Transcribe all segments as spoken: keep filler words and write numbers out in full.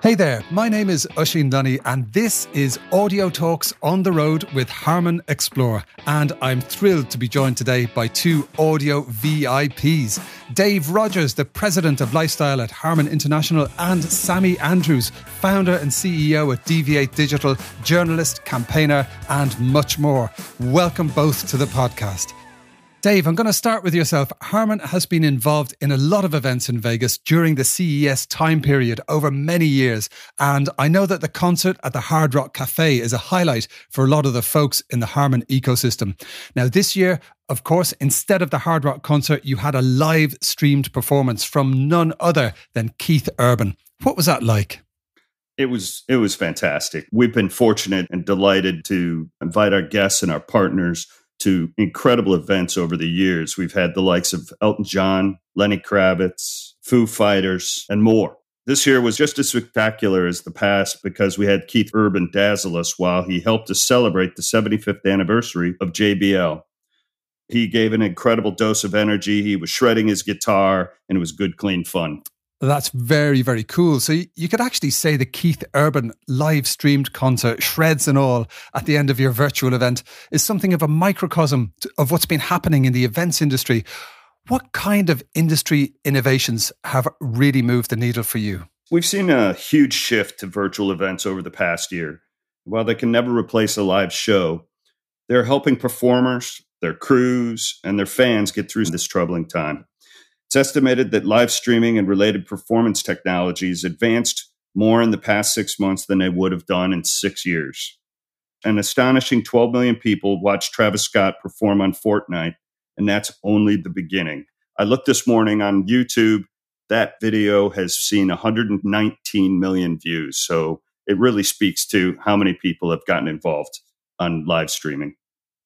Hey there, my name is Oisín Lunny and this is Audio Talks on the Road with Harman Explore, and I'm thrilled to be joined today by two audio V I Ps. Dave Rogers, the President of Lifestyle at Harman International, and Sammy Andrews, Founder and C E O at Deviate Digital, journalist, campaigner and much more. Welcome both to the podcast. Dave, I'm going to start with yourself. Harman has been involved in a lot of events in Vegas during the C E S time period over many years. And I know that the concert at the Hard Rock Cafe is a highlight for a lot of the folks in the Harman ecosystem. Now, this year, of course, instead of the Hard Rock concert, you had a live streamed performance from none other than Keith Urban. What was that like? It was it was fantastic. We've been fortunate and delighted to invite our guests and our partners to incredible events over the years. We've had the likes of Elton John, Lenny Kravitz, Foo Fighters, and more. This year was just as spectacular as the past because we had Keith Urban dazzle us while he helped us celebrate the seventy-fifth anniversary of J B L. He gave an incredible dose of energy. He was shredding his guitar, and it was good, clean fun. That's very, very cool. So you could actually say the Keith Urban live streamed concert, shreds and all, at the end of your virtual event is something of a microcosm of what's been happening in the events industry. What kind of industry innovations have really moved the needle for you? We've seen a huge shift to virtual events over the past year. While they can never replace a live show, they're helping performers, their crews, and their fans get through this troubling time. It's estimated that live streaming and related performance technologies advanced more in the past six months than they would have done in six years. An astonishing twelve million people watched Travis Scott perform on Fortnite, and that's only the beginning. I looked this morning on YouTube. That video has seen one hundred nineteen million views. So it really speaks to how many people have gotten involved on live streaming.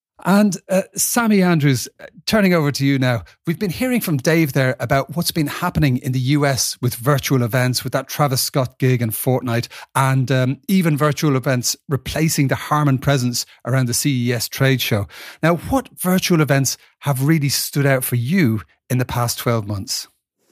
And uh, Sammy Andrews, turning over to you now. We've been hearing from Dave there about what's been happening in the U S with virtual events, with that Travis Scott gig and Fortnite, and um, even virtual events replacing the Harman presence around the C E S trade show. Now, what virtual events have really stood out for you in the past twelve months?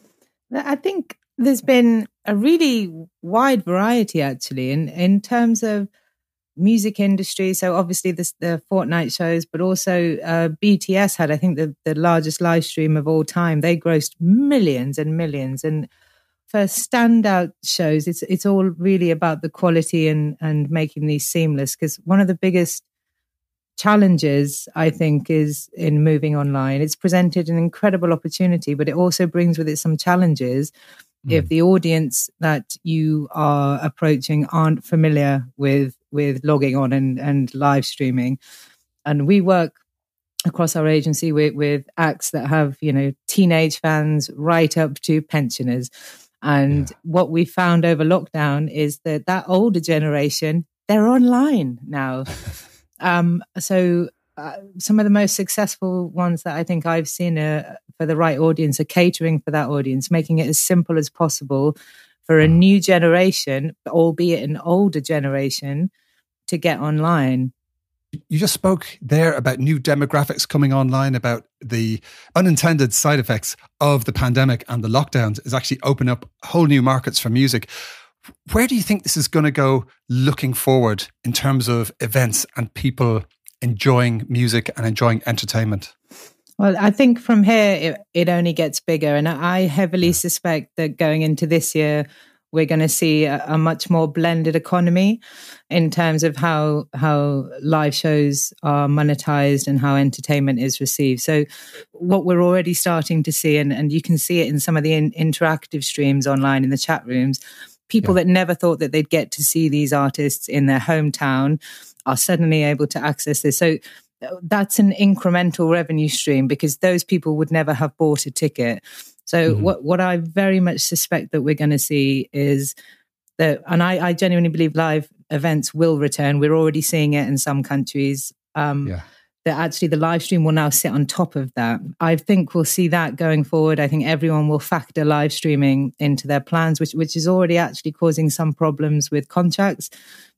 I think there's been a really wide variety, actually, in, in terms of music industry. So obviously this, the Fortnite shows, but also uh, B T S had, I think, the, the largest live stream of all time. They grossed millions and millions. And for standout shows, it's it's all really about the quality and, and making these seamless. Because one of the biggest challenges, I think, is in moving online. It's presented an incredible opportunity, but it also brings with it some challenges mm. if the audience that you are approaching aren't familiar with with logging on and, and live streaming. And we work across our agency with, with acts that have, you know, teenage fans right up to pensioners. And yeah. what we found over lockdown is that that older generation, they're online now. um, so uh, some of the most successful ones that I think I've seen uh, for the right audience are catering for that audience, making it as simple as possible for a new generation, albeit an older generation, to get online. You just spoke there about new demographics coming online, about the unintended side effects of the pandemic and the lockdowns is actually opening up whole new markets for music. Where do you think this is going to go looking forward in terms of events and people enjoying music and enjoying entertainment? Well, I think from here, it, it only gets bigger. And I heavily suspect that going into this year, we're going to see a, a much more blended economy in terms of how how live shows are monetized and how entertainment is received. So what we're already starting to see, and, and you can see it in some of the in, interactive streams online in the chat rooms, people yeah. that never thought that they'd get to see these artists in their hometown are suddenly able to access this. So that's an incremental revenue stream because those people would never have bought a ticket. So mm-hmm. what, what I very much suspect that we're going to see is that, and I, I genuinely believe live events will return. We're already seeing it in some countries. Um, yeah. That actually the live stream will now sit on top of that. I think we'll see that going forward. I think everyone will factor live streaming into their plans, which which is already actually causing some problems with contracts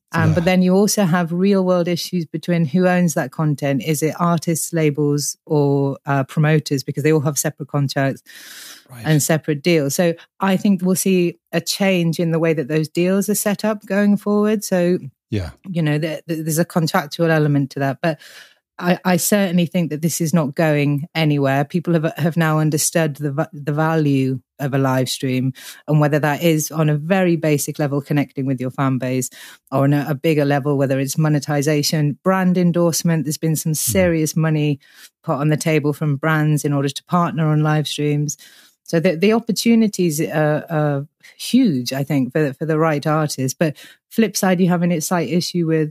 Um, Yeah. But then you also have real world issues between who owns that content. Is it artists, labels, or uh, promoters? Because they all have separate contracts Right. and separate deals. So I think we'll see a change in the way that those deals are set up going forward. So, Yeah. you know, there, there's a contractual element to that. But I, I certainly think that this is not going anywhere. People have have now understood the the value of a live stream, and whether that is on a very basic level connecting with your fan base, or on a, a bigger level, whether it's monetization, brand endorsement. There's been some serious money put on the table from brands in order to partner on live streams. So the, the opportunities are, are huge, I think, for for the right artists. But flip side, you have a slight issue with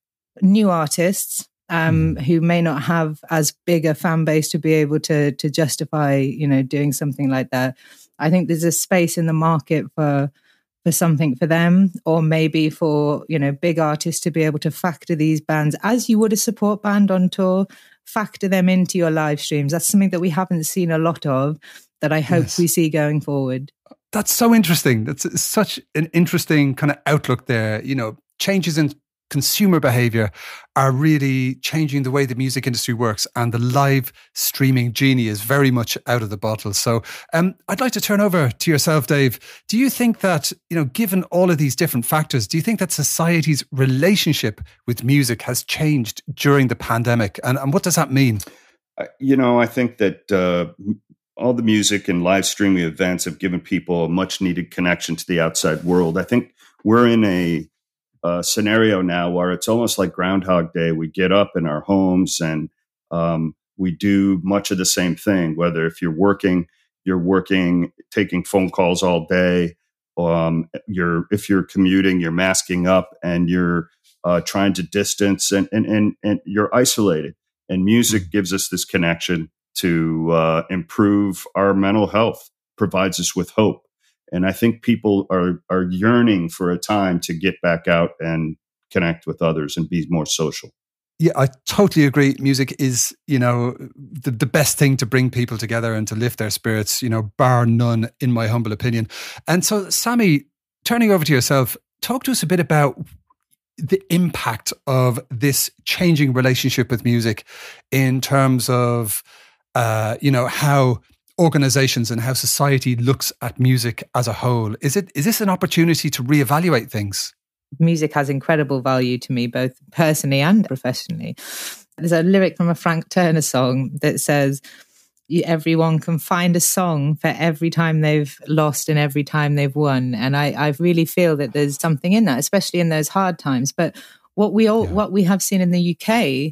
new artists um, mm. who may not have as big a fan base to be able to to justify, you know, doing something like that. I think there's a space in the market for for something for them, or maybe for, you know, big artists to be able to factor these bands as you would a support band on tour, factor them into your live streams. That's something that we haven't seen a lot of, that I hope yes. we see going forward. That's so interesting. That's such an interesting kind of outlook there. You know, changes in consumer behavior are really changing the way the music industry works, and the live streaming genie is very much out of the bottle. So um, I'd like to turn over to yourself, Dave. Do you think that, you know, given all of these different factors, do you think that society's relationship with music has changed during the pandemic? And, and what does that mean? Uh, you know, I think that uh, all the music and live streaming events have given people a much needed connection to the outside world. I think we're in a Uh, scenario now where it's almost like Groundhog Day. We get up in our homes and um, we do much of the same thing. Whether if you're working, you're working, taking phone calls all day. Um, you're if you're commuting, you're masking up and you're uh, trying to distance, and and and and you're isolated. And music mm-hmm. gives us this connection to uh, improve our mental health, provides us with hope. And I think people are are yearning for a time to get back out and connect with others and be more social. Yeah, I totally agree. Music is, you know, the, the best thing to bring people together and to lift their spirits, you know, bar none, in my humble opinion. And so, Sammy, turning over to yourself, talk to us a bit about the impact of this changing relationship with music in terms of, uh, you know, how organizations and how society looks at music as a whole. Is it is this an opportunity to reevaluate things? Music has incredible value to me, both personally and professionally. There's a lyric from a Frank Turner song that says, everyone can find a song for every time they've lost and every time they've won. And I, I really feel that there's something in that, especially in those hard times. But what we all, yeah. what we have seen in the U K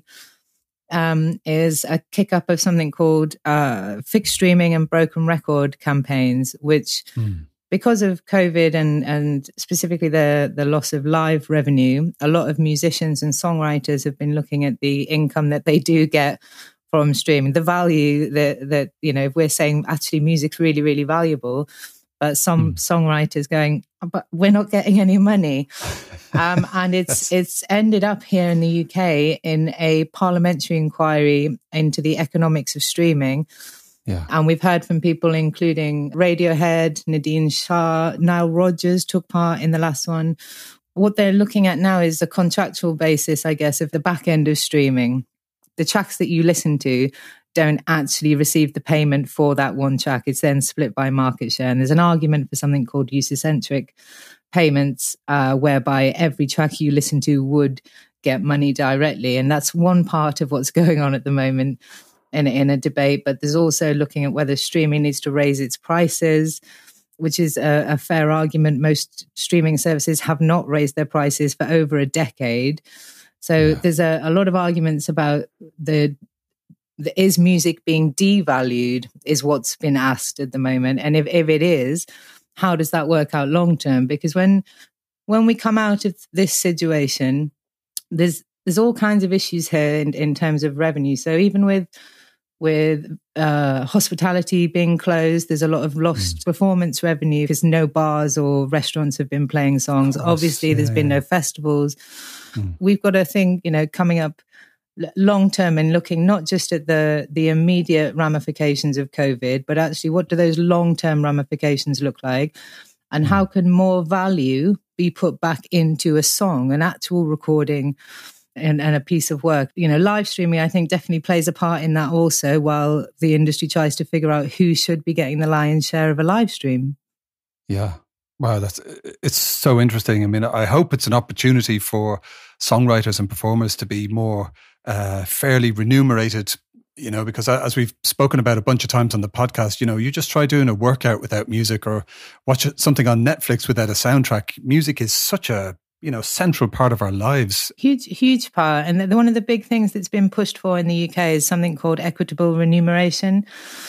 um, is a kick up of something called uh, fixed streaming and broken record campaigns, which mm. because of COVID and, and specifically the, the loss of live revenue, a lot of musicians and songwriters have been looking at the income that they do get from streaming, the value that, that, you know, if we're saying actually music's really, really valuable, but some mm. songwriters going, but we're not getting any money. Um, and it's it's ended up here in the U K in a parliamentary inquiry into the economics of streaming. Yeah. And we've heard from people including Radiohead, Nadine Shah, Nile Rodgers took part in the last one. What they're looking at now is the contractual basis, I guess, of the back end of streaming. The tracks that you listen to don't actually receive the payment for that one track. It's then split by market share. And there's an argument for something called user-centric payments, uh, whereby every track you listen to would get money directly. And that's one part of what's going on at the moment in, in a debate. But there's also looking at whether streaming needs to raise its prices, which is a, a fair argument. Most streaming services have not raised their prices for over a decade. So yeah. there's a, a lot of arguments about the, the is music being devalued is what's been asked at the moment. And if, if it is, how does that work out long term? Because when when we come out of this situation, there's there's all kinds of issues here in, in terms of revenue. So even with with uh, hospitality being closed, there's a lot of lost mm. performance revenue because no bars or restaurants have been playing songs. Course, Obviously, yeah, there's been yeah. no festivals. Mm. We've got a thing, you know, coming up long term and looking not just at the the immediate ramifications of COVID, but actually what do those long term ramifications look like? And how can more value be put back into a song, an actual recording and, and a piece of work? You know, live streaming, I think, definitely plays a part in that also, while the industry tries to figure out who should be getting the lion's share of a live stream. Yeah. Wow, that's it's so interesting. I mean, I hope it's an opportunity for songwriters and performers to be more uh, fairly remunerated, you know, because as we've spoken about a bunch of times on the podcast, you know, you just try doing a workout without music or watch something on Netflix without a soundtrack. Music is such a, you know, central part of our lives. Huge, huge part. And the, one of the big things that's been pushed for in the U K is something called equitable remuneration.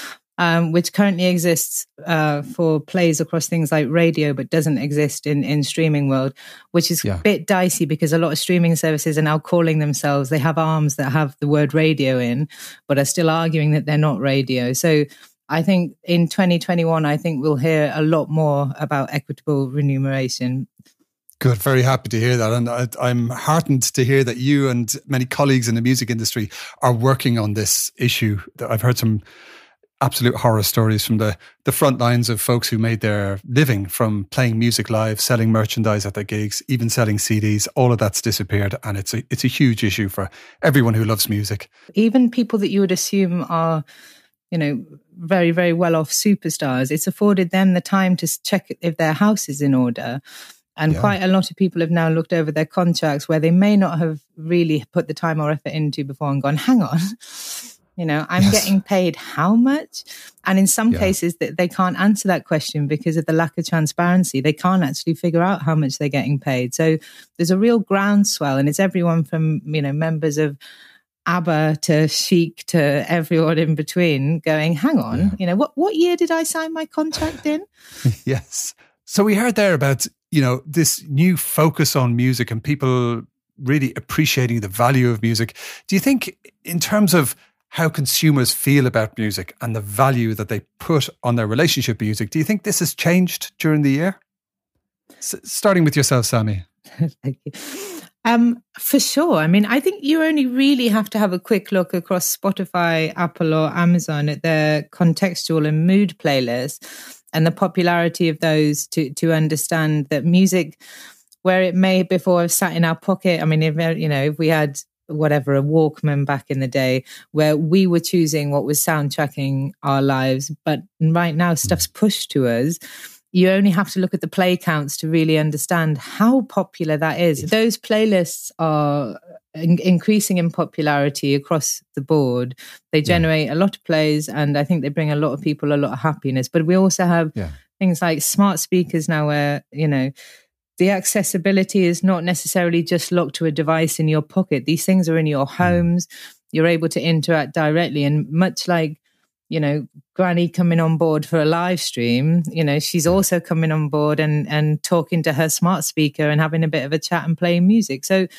Um, which currently exists uh, for plays across things like radio, but doesn't exist in, in streaming world, which is yeah. a bit dicey because a lot of streaming services are now calling themselves, they have arms that have the word radio in, but are still arguing that they're not radio. So I think in twenty twenty-one, I think we'll hear a lot more about equitable remuneration. Good. Very happy to hear that. And I, I'm heartened to hear that you and many colleagues in the music industry are working on this issue. I've heard some absolute horror stories from the, the front lines of folks who made their living from playing music live, selling merchandise at their gigs, even selling C Ds. All of that's disappeared. And it's a, it's a huge issue for everyone who loves music. Even people that you would assume are, you know, very, very well-off superstars, it's afforded them the time to check if their house is in order. And yeah. quite a lot of people have now looked over their contracts where they may not have really put the time or effort into before and gone, hang on, you know, I'm yes. getting paid how much? And in some yeah. cases that they can't answer that question because of the lack of transparency. They can't actually figure out how much they're getting paid. So there's a real groundswell, and it's everyone from, you know, members of ABBA to Chic to everyone in between going, hang on, yeah. you know, what, what year did I sign my contract in? Yes. So we heard there about, you know, this new focus on music and people really appreciating the value of music. Do you think in terms of how consumers feel about music and the value that they put on their relationship with music, do you think this has changed during the year? S- starting with yourself, Sammy. Thank you. Um, for sure. I mean, I think you only really have to have a quick look across Spotify, Apple or Amazon at their contextual and mood playlists and the popularity of those to, to understand that music, where it may before have sat in our pocket. I mean, if, you know, if we had whatever, a Walkman back in the day where we were choosing what was soundtracking our lives. But right now stuff's pushed to us. You only have to look at the play counts to really understand how popular that is. Those playlists are in- increasing in popularity across the board. They generate yeah. a lot of plays, and I think they bring a lot of people a lot of happiness. But we also have yeah. things like smart speakers now where, you know, the accessibility is not necessarily just locked to a device in your pocket. These things are in your homes. You're able to interact directly. And much like, you know, Granny coming on board for a live stream, you know, she's also coming on board and, and talking to her smart speaker and having a bit of a chat and playing music. So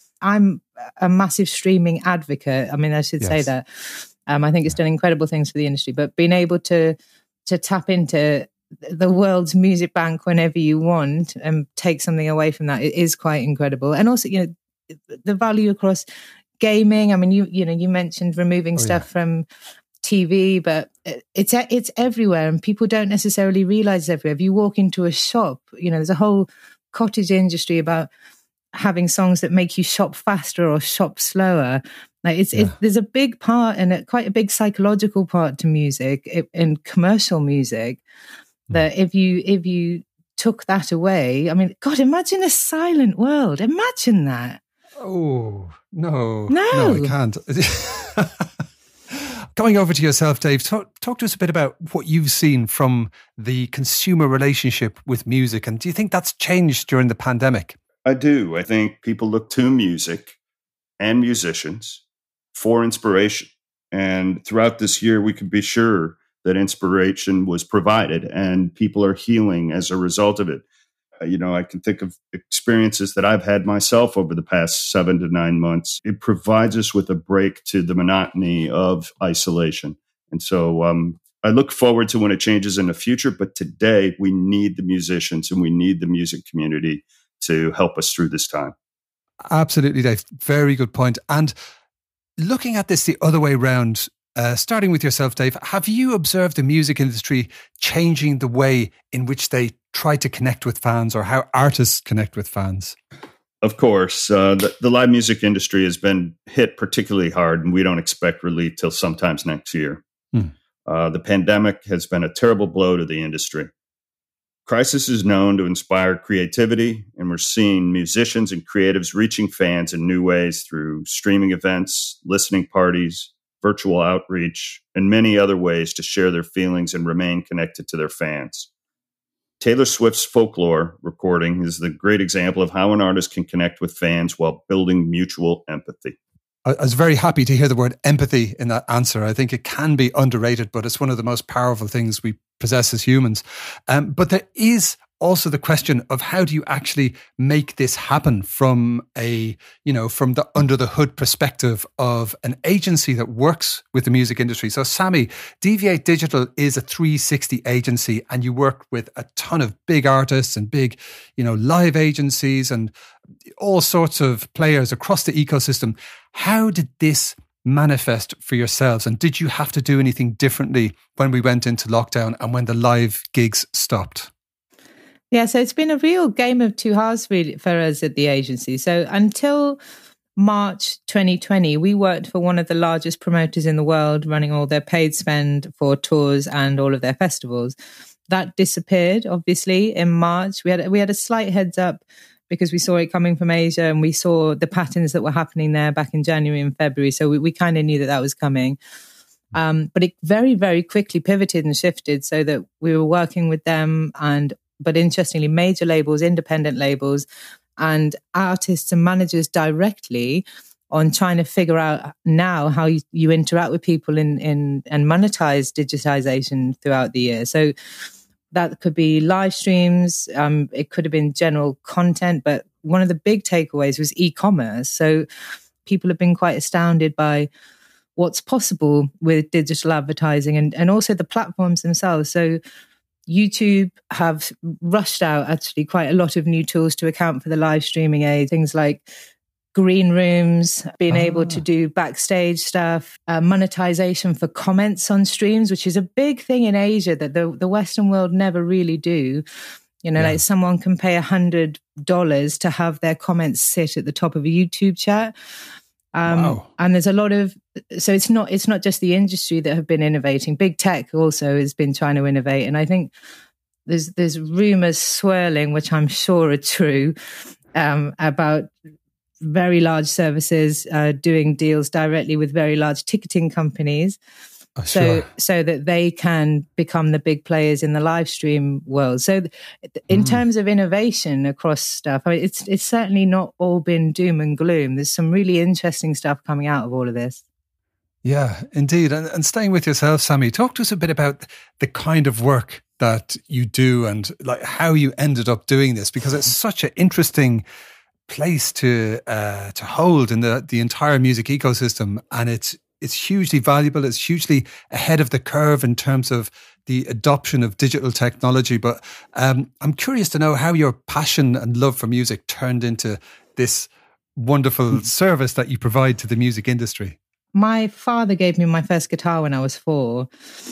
I'm a massive streaming advocate. I mean, I should yes. say that. Um, I think it's done incredible things for the industry, but being able to to tap into the world's music bank whenever you want and take something away from that, it is quite incredible. And also, you know, the value across gaming. I mean, you you know, you mentioned removing oh, stuff yeah. from T V, but it's it's everywhere, and people don't necessarily realize it's everywhere. If you walk into a shop, you know, there's a whole cottage industry about having songs that make you shop faster or shop slower. Like it's, yeah. it, there's a big part and a, quite a big psychological part to music and commercial music. That if you if you took that away, I mean, God, imagine a silent world. Imagine that. Oh, no. No, no I can't. Going over to yourself, Dave, talk, talk to us a bit about what you've seen from the consumer relationship with music. And do you think that's changed during the pandemic? I do. I think people look to music and musicians for inspiration. And throughout this year, we can be sure that inspiration was provided and people are healing as a result of it. Uh, you know, I can think of experiences that I've had myself over the past seven to nine months. It provides us with a break to the monotony of isolation. And so um, I look forward to when it changes in the future. But today we need the musicians and we need the music community to help us through this time. Absolutely, Dave. Very good point. And looking at this the other way around, Uh, starting with yourself, Dave, have you observed the music industry changing the way in which they try to connect with fans or how artists connect with fans? Of course, uh, the, the live music industry has been hit particularly hard, and we don't expect relief till sometimes next year. Hmm. Uh, the pandemic has been a terrible blow to the industry. Crisis is known to inspire creativity, and we're seeing musicians and creatives reaching fans in new ways through streaming events, listening parties, virtual outreach, and many other ways to share their feelings and remain connected to their fans. Taylor Swift's Folklore recording is the great example of how an artist can connect with fans while building mutual empathy. I was very happy to hear the word empathy in that answer. I think it can be underrated, but it's one of the most powerful things we possess as humans. Um, but there is also the question of how do you actually make this happen from a, you know, from the under the hood perspective of an agency that works with the music industry. So Sammy, Deviate Digital is a three sixty agency, and you work with a ton of big artists and big, you know, live agencies and all sorts of players across the ecosystem. How did this manifest for yourselves? And did you have to do anything differently when we went into lockdown and when the live gigs stopped? Yeah, so it's been a real game of two halves really for us at the agency. So until March twenty twenty, we worked for one of the largest promoters in the world, running all their paid spend for tours and all of their festivals. That disappeared, obviously, in March. We had we had a slight heads up because we saw it coming from Asia, and we saw the patterns that were happening there back in January and February. So we, we kind of knew that that was coming. Um, but it very, very quickly pivoted and shifted so that we were working with them and but interestingly, major labels, independent labels, and artists and managers directly on trying to figure out now how you, you interact with people in, in and monetize digitization throughout the year. So that could be live streams, um, it could have been general content, but one of the big takeaways was e-commerce. So people have been quite astounded by what's possible with digital advertising and, and also the platforms themselves. So YouTube have rushed out actually quite a lot of new tools to account for the live streaming age. Things like green rooms, being ah. able to do backstage stuff, uh, monetization for comments on streams, which is a big thing in Asia that the, the Western world never really do. You know, yeah. like someone can pay a hundred dollars to have their comments sit at the top of a YouTube chat. Um, wow. And there's a lot of, so it's not, it's not just the industry that have been innovating. Big tech also has been trying to innovate. And I think there's, there's rumors swirling, which I'm sure are true, um, about very large services, uh, doing deals directly with very large ticketing companies. Oh, so, sure. so that they can become the big players in the live stream world. So, in mm. terms of innovation across stuff, I mean, it's it's certainly not all been doom and gloom. There's some really interesting stuff coming out of all of this. Yeah, indeed. And, and staying with yourself, Sammy, talk to us a bit about the kind of work that you do and like how you ended up doing this, because it's such an interesting place to uh, to hold in the the entire music ecosystem, and it's. It's hugely valuable. It's hugely ahead of the curve in terms of the adoption of digital technology. But um, I'm curious to know how your passion and love for music turned into this wonderful service that you provide to the music industry. My father gave me my first guitar when I was four.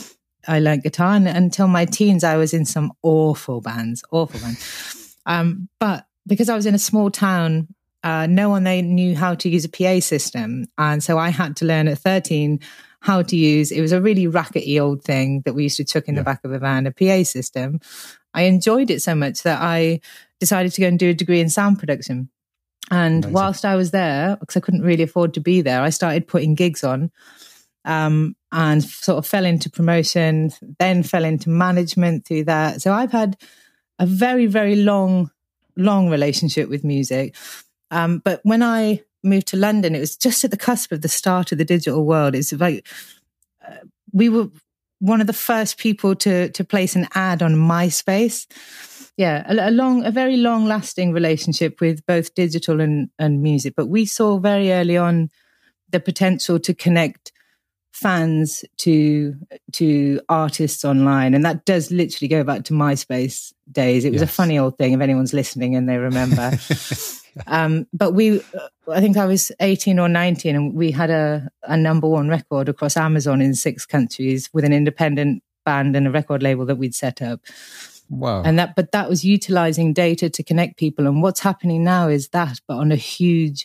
I learned guitar, and until my teens, I was in some awful bands, awful bands. Um, but because I was in a small town, Uh, no one they knew how to use a P A system. And so I had to learn at thirteen how to use, it was a really rackety old thing that we used to chuck in yeah. the back of a van, a P A system. I enjoyed it so much that I decided to go and do a degree in sound production. And Amazing. Whilst I was there, because I couldn't really afford to be there, I started putting gigs on um, and sort of fell into promotion, then fell into management through that. So I've had a very, very long, long relationship with music. Um, but when I moved to London, it was just at the cusp of the start of the digital world. It's like uh, we were one of the first people to to place an ad on MySpace. Yeah, a, a long, a very long-lasting relationship with both digital and, and music. But we saw very early on the potential to connect fans to to artists online, and that does literally go back to MySpace days. It was yes. a funny old thing if anyone's listening and they remember. Um, but we, I think I was eighteen or nineteen, and we had a, a number one record across Amazon in six countries with an independent band and a record label that we'd set up. Wow. And that, but that was utilizing data to connect people. And what's happening now is that, but on a huge,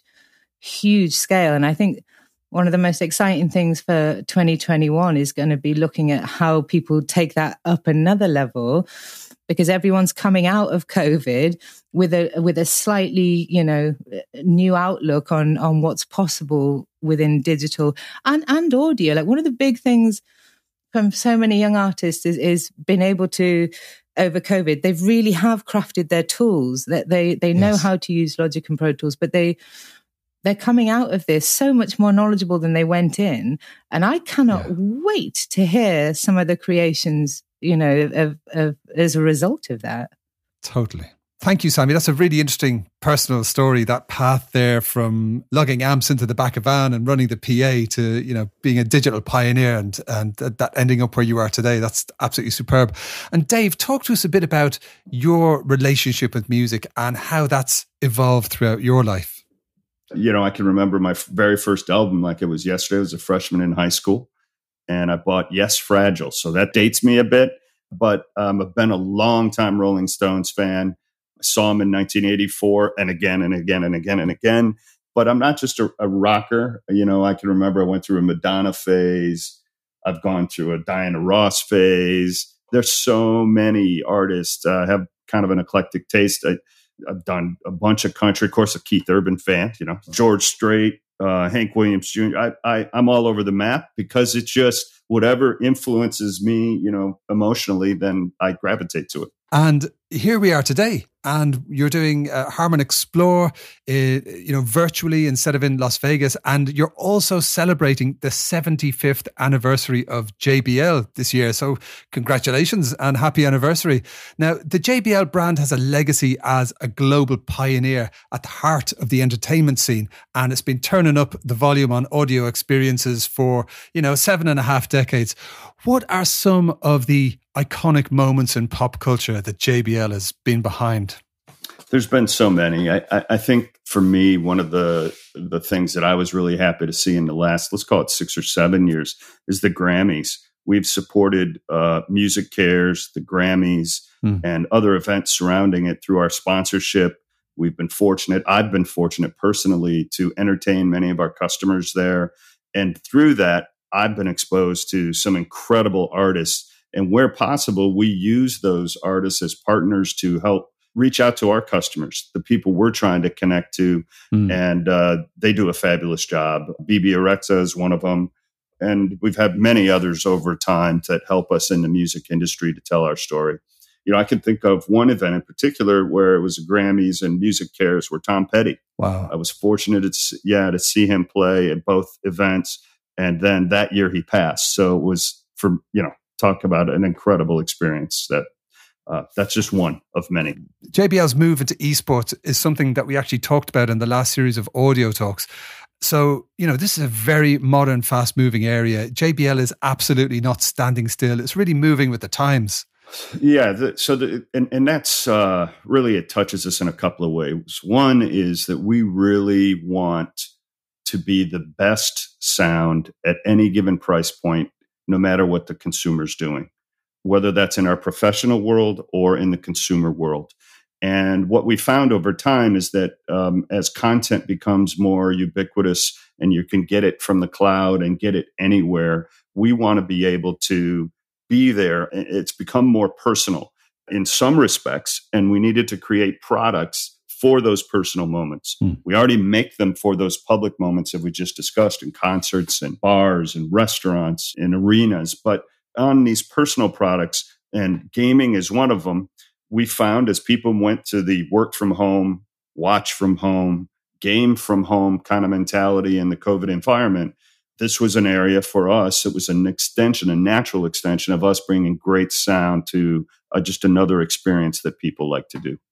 huge scale. And I think one of the most exciting things for twenty twenty-one is going to be looking at how people take that up another level, because everyone's coming out of COVID with a with a slightly, you know, new outlook on on what's possible within digital and and audio. Like one of the big things from so many young artists is is being able to, over COVID, they really have crafted their tools. That they they know Yes. how to use Logic and Pro Tools, but they they're coming out of this so much more knowledgeable than they went in. And I cannot Yeah. wait to hear some of the creations, you know, of, of, as a result of that. Totally. Thank you, Sammy. That's a really interesting personal story, that path there from lugging amps into the back of a van and running the P A to, you know, being a digital pioneer and, and that ending up where you are today. That's absolutely superb. And Dave, talk to us a bit about your relationship with music and how that's evolved throughout your life. You know, I can remember my f- very first album like it was yesterday. I was a freshman in high school, and I bought Yes, Fragile. So that dates me a bit, but um, I've been a long time Rolling Stones fan. I saw them in nineteen eighty-four and again and again and again and again. But I'm not just a, a rocker. You know, I can remember I went through a Madonna phase. I've gone through a Diana Ross phase. There's so many artists. I uh, have kind of an eclectic taste. I, I've done a bunch of country, of course, a Keith Urban fan, you know, George Strait, uh, Hank Williams Junior I, I, I'm all over the map because it's just whatever influences me, you know, emotionally, then I gravitate to it. And here we are today, and you're doing uh, Harman Explore, uh, you know, virtually instead of in Las Vegas. And you're also celebrating the seventy-fifth anniversary of J B L this year. So congratulations and happy anniversary. Now, the J B L brand has a legacy as a global pioneer at the heart of the entertainment scene. And it's been turning up the volume on audio experiences for, you know, seven and a half decades. What are some of the iconic moments in pop culture that J B L has been behind? There's been so many. I, I, I think for me, one of the the things that I was really happy to see in the last, let's call it six or seven years, is the Grammys. We've supported uh, Music Cares, the Grammys, mm. and other events surrounding it through our sponsorship. We've been fortunate. I've been fortunate personally to entertain many of our customers there. And through that, I've been exposed to some incredible artists. And where possible, we use those artists as partners to help reach out to our customers, the people we're trying to connect to. Mm. And uh, they do a fabulous job. Bebe Rexha is one of them. And we've had many others over time that help us in the music industry to tell our story. You know, I can think of one event in particular where it was a Grammys and Music Cares where Tom Petty. Wow. I was fortunate to, yeah, to see him play at both events. And then that year he passed. So it was, for, you know, talk about an incredible experience. That uh, that's just one of many. J B L's move into esports is something that we actually talked about in the last series of audio talks. So, you know, this is a very modern, fast moving area. J B L is absolutely not standing still. It's really moving with the times. Yeah. The, so, the, and, and that's uh, really, it touches us in a couple of ways. One is that we really want to be the best sound at any given price point, no matter what the consumer's doing, whether that's in our professional world or in the consumer world. And what we found over time is that um, as content becomes more ubiquitous and you can get it from the cloud and get it anywhere, we want to be able to be there. It's become more personal in some respects, and we needed to create products for those personal moments. Mm. We already make them for those public moments that we just discussed in concerts and bars and restaurants and arenas. But on these personal products, and gaming is one of them, we found as people went to the work from home, watch from home, game from home kind of mentality in the COVID environment, this was an area for us. It was an extension, a natural extension of us bringing great sound to uh, just another experience that people like to do.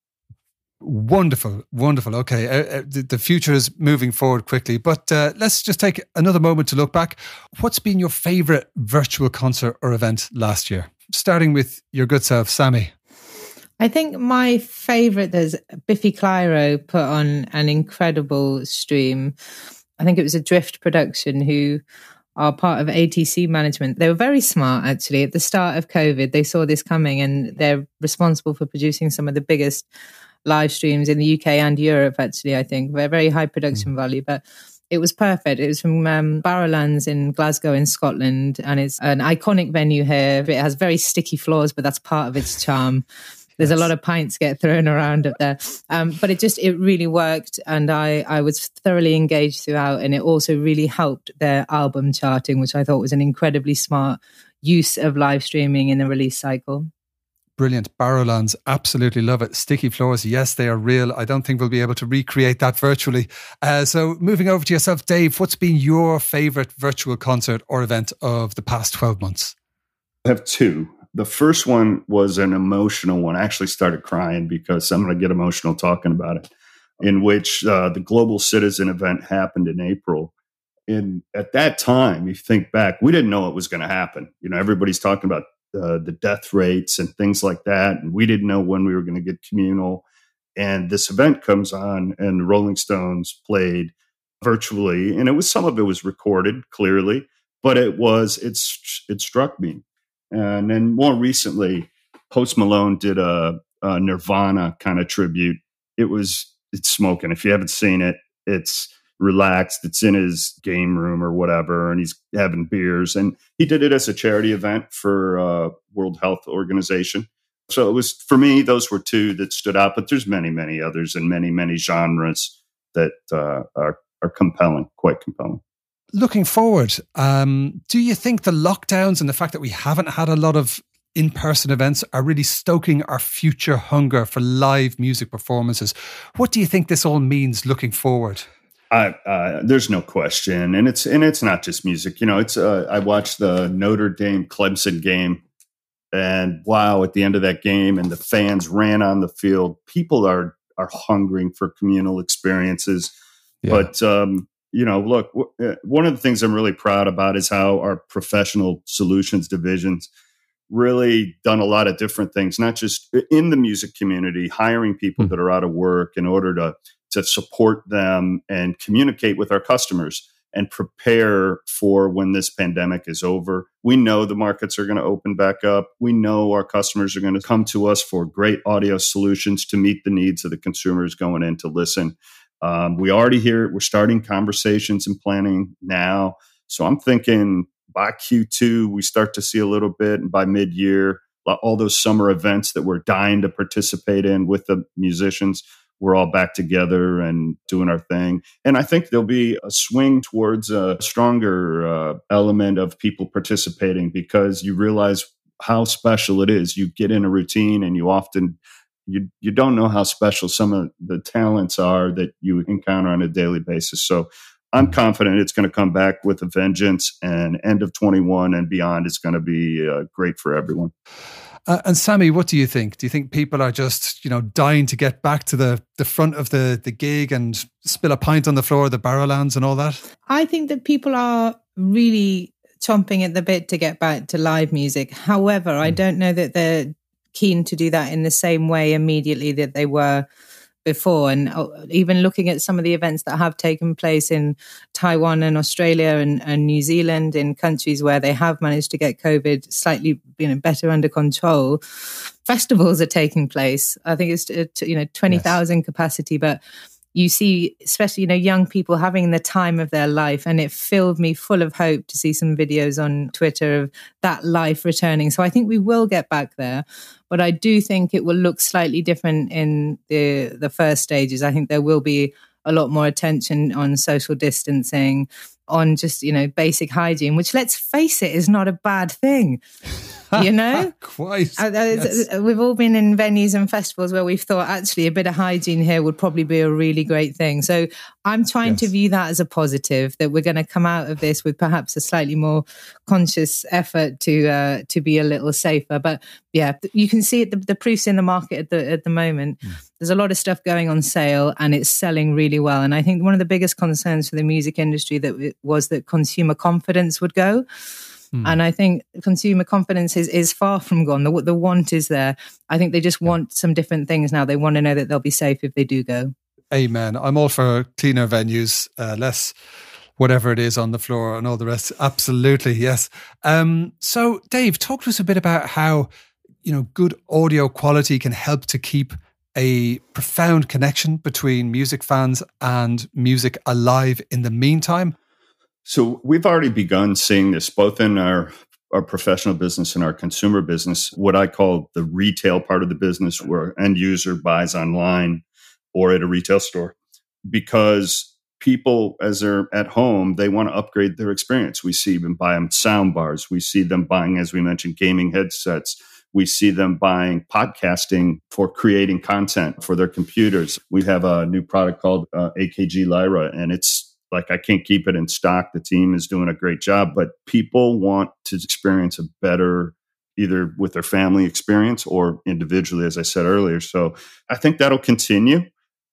Wonderful, wonderful. Okay, uh, uh, the, the future is moving forward quickly, but uh, let's just take another moment to look back. What's been your favorite virtual concert or event last year? Starting with your good self, Sammy. I think my favorite, there's Biffy Clyro put on an incredible stream. I think it was a Drift production who are part of A T C management. They were very smart, actually. At the start of COVID, they saw this coming, and they're responsible for producing some of the biggest live streams in the U K and Europe, actually, I think. They're very high production value, but it was perfect. It was from um, Barrowlands in Glasgow in Scotland, and it's an iconic venue here. It has very sticky floors, but that's part of its charm. There's a lot of pints get thrown around up there. Um, but it just, it really worked. And I, I was thoroughly engaged throughout. And it also really helped their album charting, which I thought was an incredibly smart use of live streaming in the release cycle. Brilliant. Barrowlands, absolutely love it. Sticky floors, yes, they are real. I don't think we'll be able to recreate that virtually. Uh, so moving over to yourself, Dave, what's been your favourite virtual concert or event of the past twelve months? I have two. The first one was an emotional one. I actually started crying because I'm going to get emotional talking about it, in which uh, the Global Citizen event happened in April. And at that time, you think back, we didn't know what was going to happen. You know, everybody's talking about uh, the death rates and things like that. And we didn't know when we were going to get communal. And this event comes on, and the Rolling Stones played virtually. And it was, some of it was recorded clearly, but it was, it's, it struck me. And then more recently, Post Malone did a, a Nirvana kind of tribute. It was, it's smoking. If you haven't seen it, it's relaxed. It's in his game room or whatever, and he's having beers. And he did it as a charity event for uh, World Health Organization. So it was, for me, those were two that stood out. But there's many, many others in many, many genres that uh, are, are compelling, quite compelling. Looking forward, um, do you think the lockdowns and the fact that we haven't had a lot of in-person events are really stoking our future hunger for live music performances? What do you think this all means looking forward? I, uh, there's no question, and it's and it's not just music. You know, it's uh, I watched the Notre Dame Clemson game, and wow, at the end of that game, and the fans ran on the field. People are are hungering for communal experiences, yeah. but. Um, You know, look, w- one of the things I'm really proud about is how our professional solutions divisions really done a lot of different things, not just in the music community, hiring people mm-hmm. that are out of work in order to, to support them and communicate with our customers and prepare for when this pandemic is over. We know the markets are going to open back up. We know our customers are going to come to us for great audio solutions to meet the needs of the consumers going in to listen. Um, we already hear it. We're starting conversations and planning now. So I'm thinking by Q two, we start to see a little bit. And by mid-year, all those summer events that we're dying to participate in with the musicians, we're all back together and doing our thing. And I think there'll be a swing towards a stronger uh, element of people participating, because you realize how special it is. You get in a routine, and you often You you don't know how special some of the talents are that you encounter on a daily basis. So I'm confident it's going to come back with a vengeance, and end of twenty-one and beyond, it's going to be uh, great for everyone. Uh, and Sammy, what do you think? Do you think people are just, you know, dying to get back to the, the front of the, the gig and spill a pint on the floor of the Barrowlands and all that? I think that people are really chomping at the bit to get back to live music. However, mm. I don't know that they're keen to do that in the same way immediately that they were before. And even looking at some of the events that have taken place in Taiwan and Australia and, and New Zealand, in countries where they have managed to get COVID slightly, you know, better under control, festivals are taking place. I think it's, you know, twenty thousand yes. capacity, but you see, especially, you know, young people having the time of their life. And it filled me full of hope to see some videos on Twitter of that life returning. So I think we will get back there. But I do think it will look slightly different in the the first stages. I think there will be a lot more attention on social distancing, on just, you know, basic hygiene, which, let's face it, is not a bad thing. You know, quite. Uh, yes. We've all been in venues and festivals where we've thought, actually, a bit of hygiene here would probably be a really great thing. So I'm trying yes. to view that as a positive, that we're going to come out of this with perhaps a slightly more conscious effort to uh, to be a little safer. But yeah, you can see it, the, the proof's in the market at the at the moment. Mm. There's a lot of stuff going on sale, and it's selling really well. And I think one of the biggest concerns for the music industry that was that consumer confidence would go. Mm. And I think consumer confidence is, is far from gone. The, the want is there. I think they just yeah. want some different things now. They want to know that they'll be safe if they do go. Amen. I'm all for cleaner venues, uh, less whatever it is on the floor and all the rest. Absolutely, yes. Um, so, Dave, talk to us a bit about how, you know, good audio quality can help to keep a profound connection between music fans and music alive in the meantime. So we've already begun seeing this both in our, our professional business and our consumer business, what I call the retail part of the business, where end user buys online or at a retail store, because people, as they're at home, they want to upgrade their experience. We see them buying sound bars. We see them buying, as we mentioned, gaming headsets. We see them buying podcasting for creating content for their computers. We have a new product called uh, A K G Lyra, and it's like, I can't keep it in stock. The team is doing a great job, but people want to experience a better, either with their family experience or individually, as I said earlier. So I think that'll continue.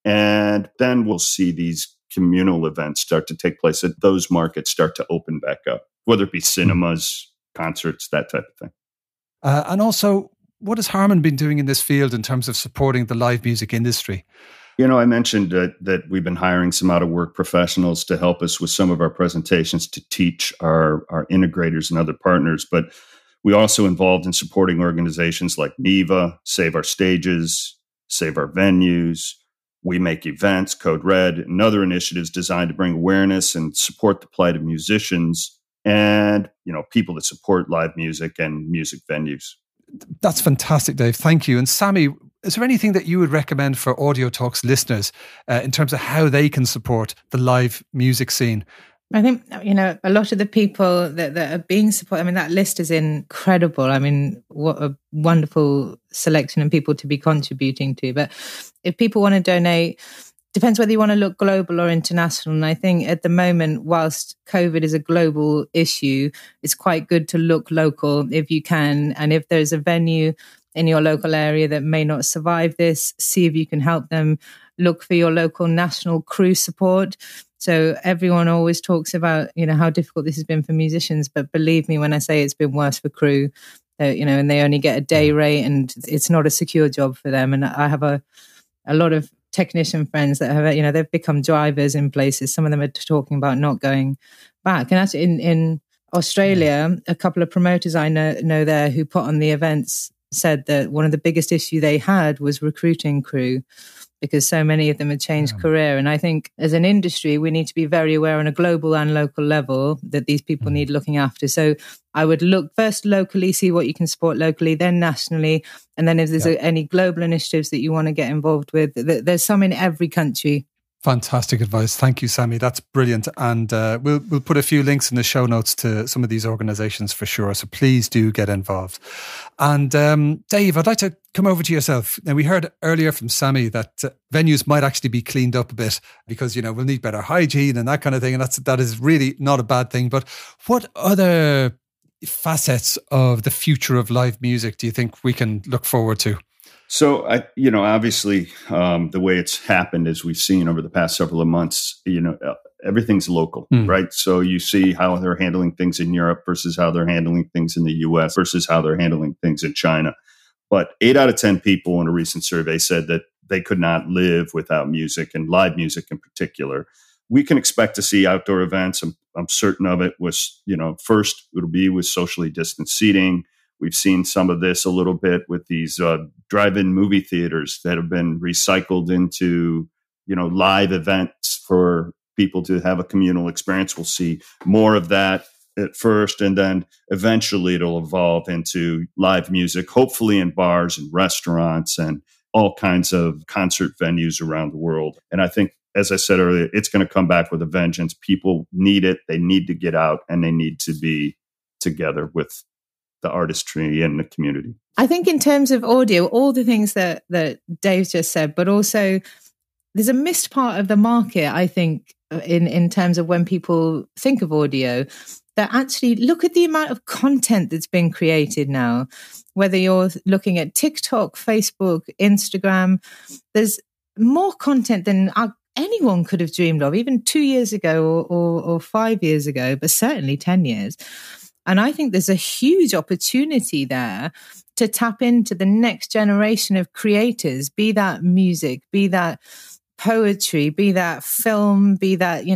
And then we'll see these communal events start to take place, that those markets start to open back up, whether it be cinemas, concerts, that type of thing. Uh, and also, what has Harman been doing in this field in terms of supporting the live music industry? You know, I mentioned uh, that we've been hiring some out-of-work professionals to help us with some of our presentations to teach our, our integrators and other partners. But we also involved in supporting organizations like NEVA, Save Our Stages, Save Our Venues. We make events, Code Red, and other initiatives designed to bring awareness and support the plight of musicians and, you know, people that support live music and music venues. That's fantastic, Dave. Thank you. And Sammy, is there anything that you would recommend for Audio Talks listeners uh, in terms of how they can support the live music scene? I think, you know, a lot of the people that, that are being supported, I mean, that list is incredible. I mean, what a wonderful selection of people to be contributing to. But if people want to donate, depends whether you want to look global or international. And I think at the moment, whilst COVID is a global issue, it's quite good to look local if you can. And if there's a venue in your local area that may not survive this, see if you can help them. Look for your local national crew support. So everyone always talks about, you know, how difficult this has been for musicians, but believe me when I say it's been worse for crew, uh, you know, and they only get a day rate and it's not a secure job for them. And I have a, a lot of technician friends that have, you know, they've become drivers in places. Some of them are talking about not going back. And actually in, in Australia, a couple of promoters I know, know there who put on the events said that one of the biggest issue they had was recruiting crew, because so many of them had changed yeah. career. And I think as an industry, we need to be very aware on a global and local level that these people mm. need looking after. So I would look first locally, see what you can support locally, then nationally. And then if there's yeah. a, any global initiatives that you want to get involved with, th- there's some in every country. Fantastic advice. Thank you, Sammy. That's brilliant. And uh, we'll we'll put a few links in the show notes to some of these organisations for sure. So please do get involved. And um, Dave, I'd like to come over to yourself. Now, we heard earlier from Sammy that uh, venues might actually be cleaned up a bit because, you know, we'll need better hygiene and that kind of thing. And that's that is really not a bad thing. But what other facets of the future of live music do you think we can look forward to? So, I, you know, obviously, um, the way it's happened, as we've seen over the past several of months, you know, uh, everything's local, mm. right? So you see how they're handling things in Europe versus how they're handling things in the U S versus how they're handling things in China. But eight out of ten people in a recent survey said that they could not live without music, and live music in particular. We can expect to see outdoor events. I'm, I'm certain of it. Was, you know, first it'll be with socially distanced seating. We've seen some of this a little bit with these uh, drive-in movie theaters that have been recycled into, you know, live events for people to have a communal experience. We'll see more of that at first, and then eventually it'll evolve into live music, hopefully in bars and restaurants and all kinds of concert venues around the world. And I think, as I said earlier, it's going to come back with a vengeance. People need it. They need to get out, and they need to be together with the artistry and the community. I think in terms of audio, all the things that, that Dave just said, but also there's a missed part of the market, I think, in, in terms of when people think of audio, that actually look at the amount of content that's been created now, whether you're looking at TikTok, Facebook, Instagram, there's more content than our, anyone could have dreamed of, even two years ago or, or, or five years ago, but certainly ten years. And I think there's a huge opportunity there to tap into the next generation of creators, be that music, be that poetry, be that film, be that, you know,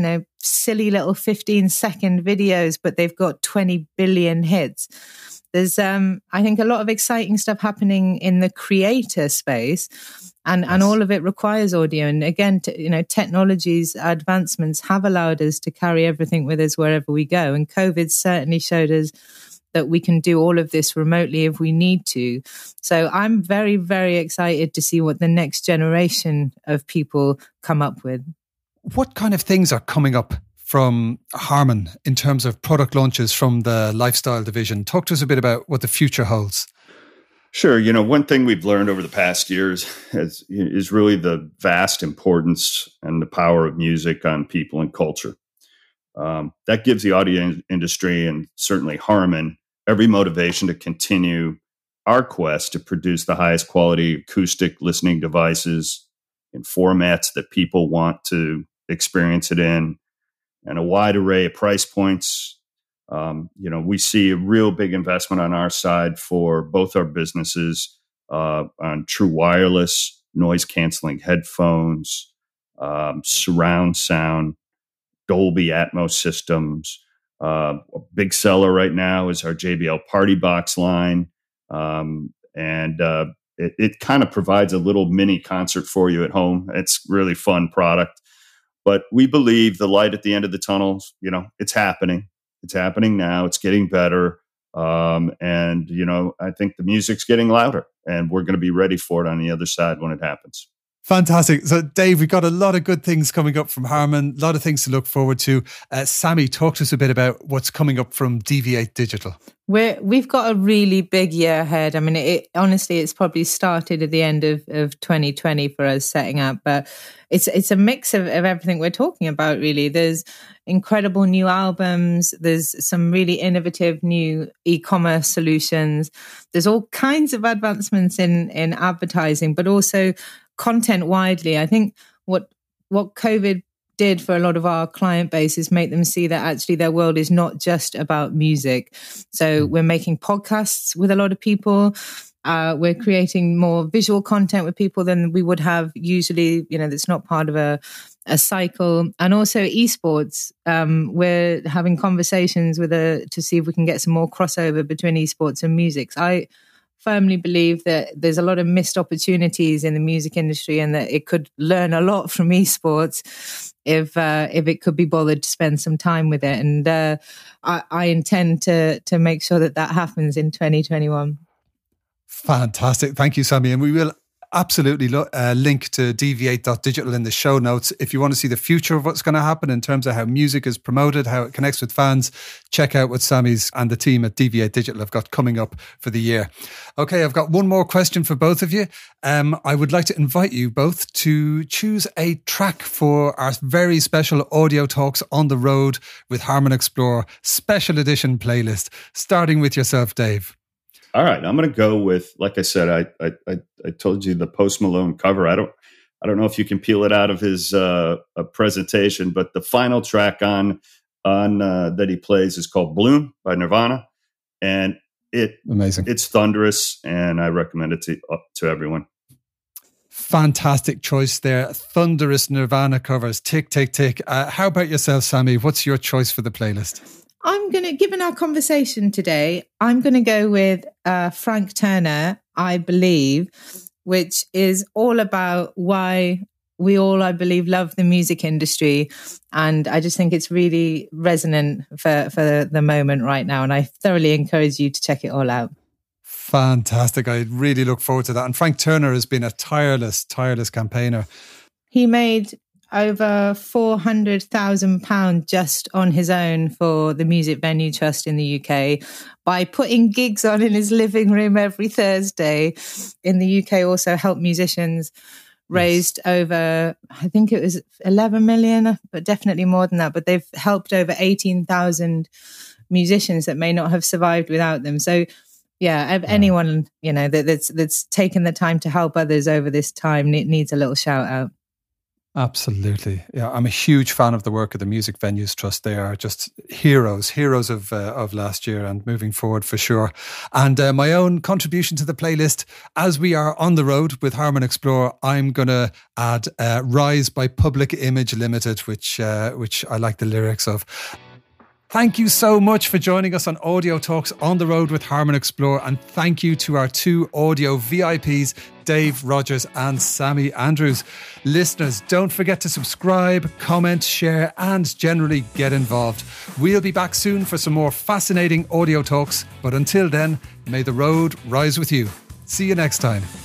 silly little fifteen second videos, but they've got twenty billion hits. There's, um, I think, a lot of exciting stuff happening in the creator space, and, yes. and all of it requires audio. And again, t- you know, technology's advancements have allowed us to carry everything with us wherever we go. And COVID certainly showed us that we can do all of this remotely if we need to. So I'm very, very excited to see what the next generation of people come up with. What kind of things are coming up from Harman in terms of product launches from the lifestyle division? Talk to us a bit about what the future holds. Sure. You know, one thing we've learned over the past years is, is really the vast importance and the power of music on people and culture. Um, that gives the audio industry, and certainly Harman, every motivation to continue our quest to produce the highest quality acoustic listening devices in formats that people want to experience it in, and a wide array of price points. Um, you know, we see a real big investment on our side for both our businesses uh, on true wireless, noise canceling headphones, um, surround sound, Dolby Atmos systems. Uh, a big seller right now is our J B L Party Box line. Um, and uh, it, it kind of provides a little mini concert for you at home. It's really fun product. But we believe the light at the end of the tunnel, you know, it's happening. It's happening now. It's getting better. Um, and, you know, I think the music's getting louder, and we're going to be ready for it on the other side when it happens. Fantastic. So, Dave, we've got a lot of good things coming up from Harman, a lot of things to look forward to. Uh, Sammy, talk to us a bit about what's coming up from D V eight Digital. We're, we've got a really big year ahead. I mean, it, honestly, it's probably started at the end of, of twenty twenty for us setting up, but it's it's a mix of, of everything we're talking about, really. There's incredible new albums. There's some really innovative new e-commerce solutions. There's all kinds of advancements in, in advertising, but also content widely. I think what what COVID did for a lot of our client base is make them see that actually their world is not just about music. So we're making podcasts with a lot of people. Uh, we're creating more visual content with people than we would have usually, you know, that's not part of a, a cycle. And also esports. Um, we're having conversations with a, to see if we can get some more crossover between esports and music. So I firmly believe that there's a lot of missed opportunities in the music industry, and that it could learn a lot from esports if uh, if it could be bothered to spend some time with it. And uh, I, I intend to to make sure that that happens in twenty twenty-one. Fantastic. Thank you, Sammy. And we will absolutely lo- uh, link to d v eight dot digital in the show notes. If you want to see the future of what's going to happen in terms of how music is promoted, how it connects with fans, check out what Sammy's and the team at D V eight Digital have got coming up for the year. Okay, I've got one more question for both of you. Um, I would like to invite you both to choose a track for our very special Audio Talks on the Road with Harman Explore special edition playlist, starting with yourself, Dave. All right, I'm going to go with, like I said, I, I I told you the Post Malone cover. I don't I don't know if you can peel it out of his uh, presentation, but the final track on on uh, that he plays is called "Bloom" by Nirvana, and it amazing. It's thunderous, and I recommend it to uh, to everyone. Fantastic choice there. Thunderous Nirvana covers. Tick, tick, tick. Uh, how about yourself, Sammy? What's your choice for the playlist? I'm going to, given our conversation today, I'm going to go with uh, Frank Turner, I Believe, which is all about why we all, I believe, love the music industry. And I just think it's really resonant for, for the moment right now. And I thoroughly encourage you to check it all out. Fantastic. I really look forward to that. And Frank Turner has been a tireless, tireless campaigner. He made over four hundred thousand pounds just on his own for the Music Venue Trust in the U K by putting gigs on in his living room every Thursday. In the U K, also helped musicians, raised yes. over, I think it was eleven million, but definitely more than that. But they've helped over eighteen thousand musicians that may not have survived without them. So yeah, yeah. anyone, you know, that, that's, that's taken the time to help others over this time needs a little shout out. Absolutely. Yeah, I'm a huge fan of the work of the Music Venues Trust. They are just heroes, heroes of uh, of last year and moving forward for sure. And uh, my own contribution to the playlist, as we are on the road with Harman Explore, I'm going to add uh, Rise by Public Image Limited, which uh, which I like the lyrics of. Thank you so much for joining us on Audio Talks on the Road with Harman Explore, and thank you to our two audio V I Ps, Dave Rogers and Sammy Andrews. Listeners, don't forget to subscribe, comment, share, and generally get involved. We'll be back soon for some more fascinating audio talks, but until then, may the road rise with you. See you next time.